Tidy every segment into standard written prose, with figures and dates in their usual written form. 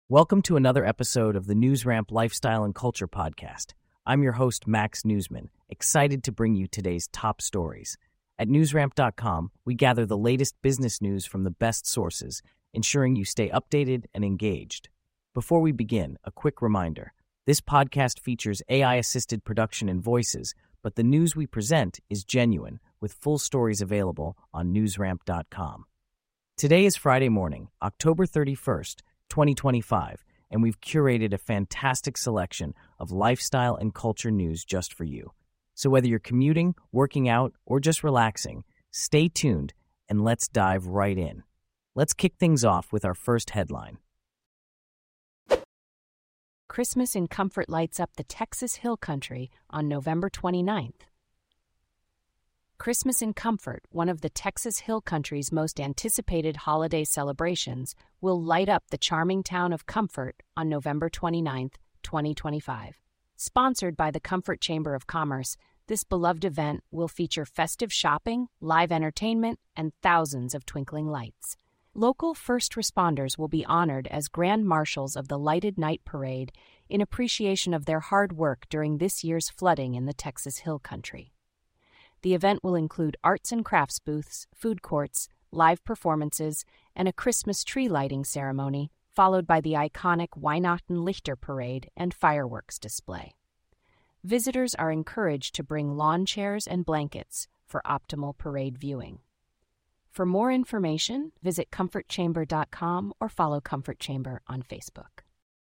Welcome to another episode of the NewsRamp Lifestyle and Culture Podcast. I'm your host, Max Newsman, excited to bring you today's top stories. At newsramp.com, we gather the latest business news from the best sources, ensuring you stay updated and engaged. Before we begin, a quick reminder. This podcast features AI-assisted production and voices, but the news we present is genuine, with full stories available on newsramp.com. Today is Friday morning, October 31st, 2025, and we've curated a fantastic selection of lifestyle and culture news just for you. So whether you're commuting, working out, or just relaxing, stay tuned and let's dive right in. Let's kick things off with our first headline. Christmas in Comfort lights up the Texas Hill Country on November 29th. Christmas in Comfort, one of the Texas Hill Country's most anticipated holiday celebrations, will light up the charming town of Comfort on November 29, 2025. Sponsored by the Comfort Chamber of Commerce, this beloved event will feature festive shopping, live entertainment, and thousands of twinkling lights. Local first responders will be honored as Grand Marshals of the Lighted Night Parade in appreciation of their hard work during this year's flooding in the Texas Hill Country. The event will include arts and crafts booths, food courts, live performances, and a Christmas tree lighting ceremony, followed by the iconic Weihnachten Lichter Parade and fireworks display. Visitors are encouraged to bring lawn chairs and blankets for optimal parade viewing. For more information, visit comfortchamber.com or follow Comfort Chamber on Facebook.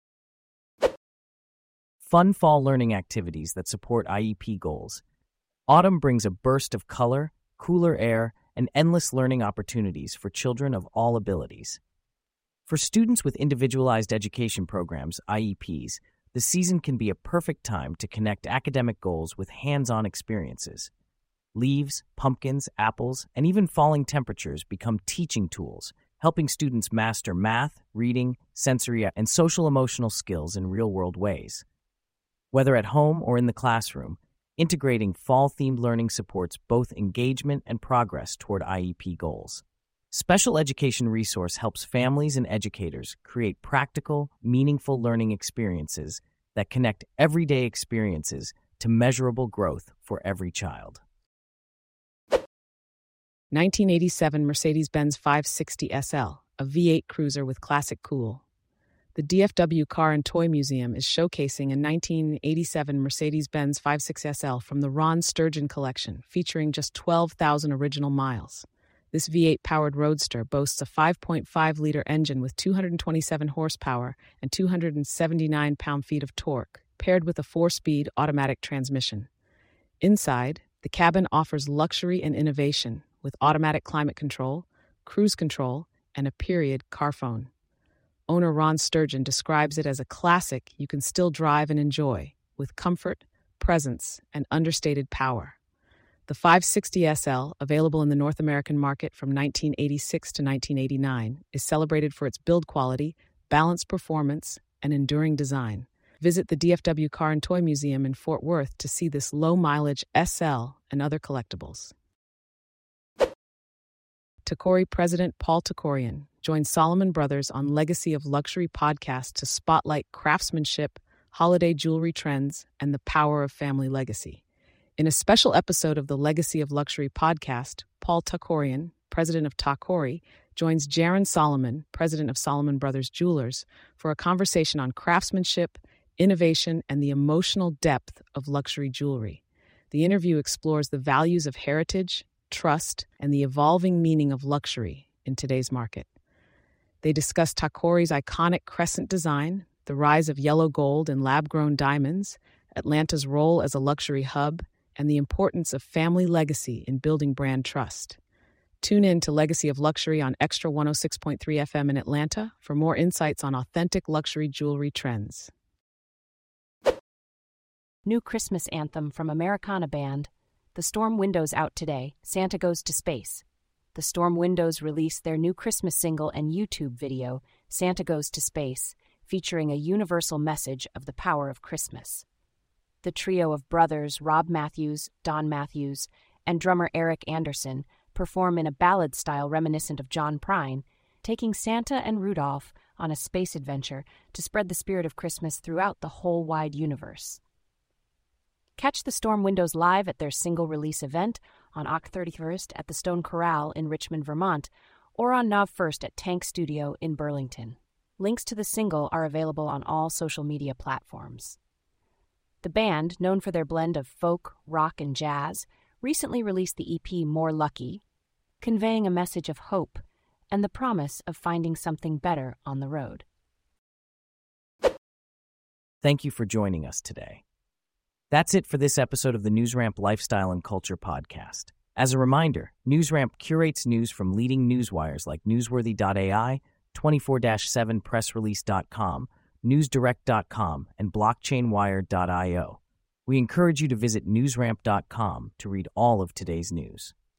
Fun fall learning activities that support IEP goals. Autumn brings a burst of color, cooler air, and endless learning opportunities for children of all abilities. For students with individualized education programs, IEPs, the season can be a perfect time to connect academic goals with hands-on experiences. Leaves, pumpkins, apples, and even falling temperatures become teaching tools, helping students master math, reading, sensory, and social-emotional skills in real-world ways. Whether at home or in the classroom, integrating fall-themed learning supports both engagement and progress toward IEP goals. Special Education Resource helps families and educators create practical, meaningful learning experiences that connect everyday experiences to measurable growth for every child. 1987 Mercedes-Benz 560 SL, a V8 cruiser with classic cool. The DFW Car and Toy Museum is showcasing a 1987 Mercedes-Benz 560 SL from the Ron Sturgeon collection, featuring just 12,000 original miles. This V8-powered roadster boasts a 5.5-liter engine with 227 horsepower and 279 pound-feet of torque, paired with a 4-speed automatic transmission. Inside, the cabin offers luxury and innovation, with automatic climate control, cruise control, and a period car phone. Owner Ron Sturgeon describes it as a classic you can still drive and enjoy, with comfort, presence, and understated power. The 560 SL, available in the North American market from 1986 to 1989, is celebrated for its build quality, balanced performance, and enduring design. Visit the DFW Car and Toy Museum in Fort Worth to see this low-mileage SL and other collectibles. Tacori President Paul Tacorian joined Solomon Brothers on Legacy of Luxury podcast to spotlight craftsmanship, holiday jewelry trends, and the power of family legacy. In a special episode of the Legacy of Luxury podcast, Paul Tacorian, president of Tacori, joins Jaron Solomon, president of Solomon Brothers Jewelers, for a conversation on craftsmanship, innovation, and the emotional depth of luxury jewelry. The interview explores the values of heritage, trust, and the evolving meaning of luxury in today's market. They discuss Tacori's iconic crescent design, the rise of yellow gold and lab-grown diamonds, Atlanta's role as a luxury hub, and the importance of family legacy in building brand trust. Tune in to Legacy of Luxury on Extra 106.3 FM in Atlanta for more insights on authentic luxury jewelry trends. New Christmas anthem from Americana Band. The Storm Windows out today, Santa Goes to Space. The Storm Windows released their new Christmas single and YouTube video, Santa Goes to Space, featuring a universal message of the power of Christmas. The trio of brothers Rob Matthews, Don Matthews, and drummer Eric Anderson perform in a ballad style reminiscent of John Prine, taking Santa and Rudolph on a space adventure to spread the spirit of Christmas throughout the whole wide universe. Catch the Storm Windows live at their single-release event on Oct 31st at the Stone Corral in Richmond, Vermont, or on Nov 1st at Tank Studio in Burlington. Links to the single are available on all social media platforms. The band, known for their blend of folk, rock, and jazz, recently released the EP More Lucky, conveying a message of hope and the promise of finding something better on the road. Thank you for joining us today. That's it for this episode of the NewsRamp Lifestyle and Culture Podcast. As a reminder, NewsRamp curates news from leading newswires like Newsworthy.ai, 24/7pressrelease.com, NewsDirect.com, and BlockchainWire.io. We encourage you to visit newsramp.com to read all of today's news.